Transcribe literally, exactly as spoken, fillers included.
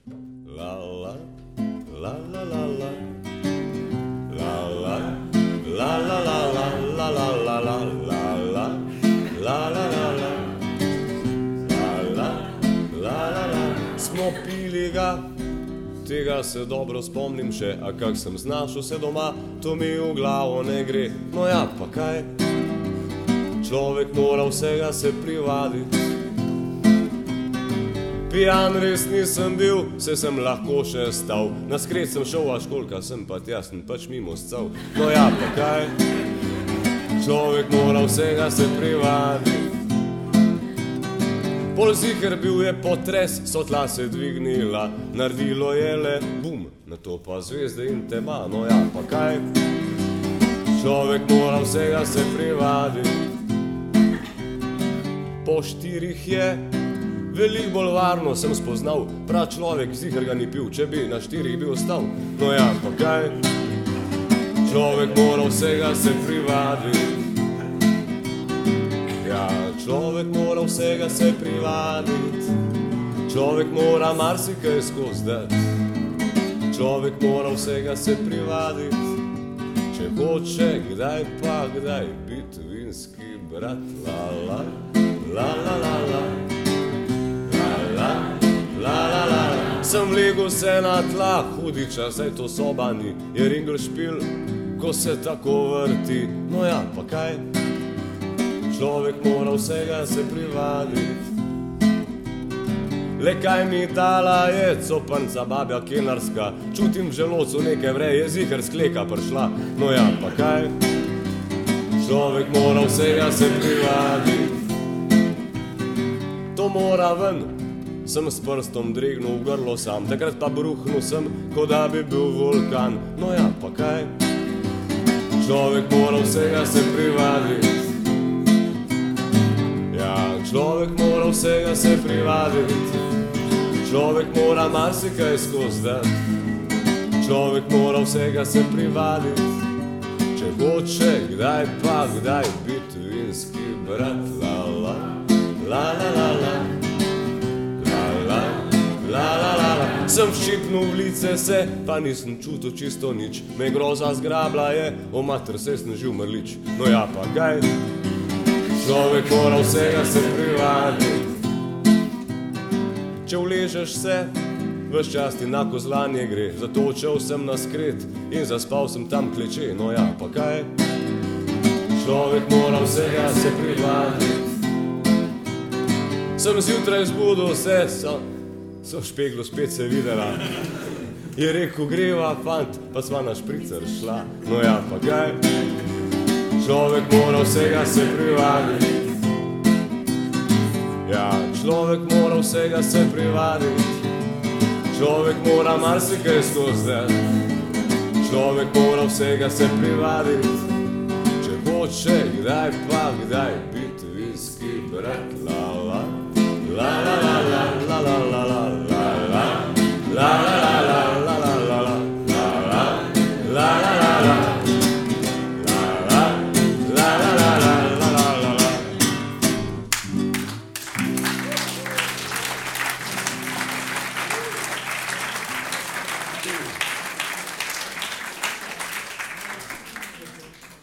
La la, la la la la, la la, la la la la, la la la la, la la, la la la la, la la, la la la. Smo pili ga, tega se dobro spomnim še, a kak sem znašel se doma, to mi v glavo ne gre. No ja, pa kaj? Človek mora vsega se privaditi. Pijan res nisem bil, se sem lahko še stal. Na skret sem šel, a školka sem pa tja, sem pač mimo scal. No ja, pa kaj? Človek mora vsega se privaditi. Pol ziher bil je potres, so tla se dvignila, naredilo je le bum, na to pa zvezde in tema. No ja, pa kaj? Človek mora vsega se privaditi. Po štirih je veliko bolj varno, sem spoznal, prav človek ziher ga ni pil, če bi na štirih bil ostal. No ja, pa kaj? Človek mora vsega se privaditi. Ja, človek mora vsega se privaditi. Človek mora marsikaj skozi dati. Človek mora vsega se privaditi. Če hoče kdaj pa kdaj biti vinski brat. La la, la la la la. La, la, la, la. Sem legel se na tla, hudiča, saj to soba ni, je ringel špil, ko se tako vrti. No ja, pa kaj? Človek mora vsega se privaditi. Le kaj mi dala je coprnca babja kenarska, čutim v želodcu nekaj vre, je ziher skleka prišla. No ja, pa kaj? Človek mora vsega se privaditi. To mora ven. Sem s prstom dregnul v grlo sam, takrat pa bruhnul sem, kot da bi bil vulkan. No ja, pa kaj? Človek mora vsega se privaditi. Ja, človek mora vsega se privaditi. Človek mora marsikaj skozi dati. Človek mora vsega se privaditi. Če hoče kdaj pa kdaj biti vinski brat. La la, la la la la. La, la, la, la. Sem ščipnul v lice se, pa nisem čutil čisto nič. Me groza zgrabla je, o mater se snežil mrlič. No ja, pa kaj? Človek mora vsega se privaditi. Če uležeš se, ves čas ti na kozlanje gre. Zato odšel sem na skret in zaspal sem tam kleče. No ja, pa kaj? Človek mora vsega se privaditi. Sem zjutraj zbudil se, so So v špeglu spet se videla. Je rekel, greva, fant, pa sva na špricer šla. No ja, pa kaj? Človek mora vsega se privaditi. Ja, človek mora vsega se privaditi. Človek mora marsikaj skozi dati. Človek mora vsega se privaditi. Če hoče kdaj pa kdaj biti vinski brat. La la, la la.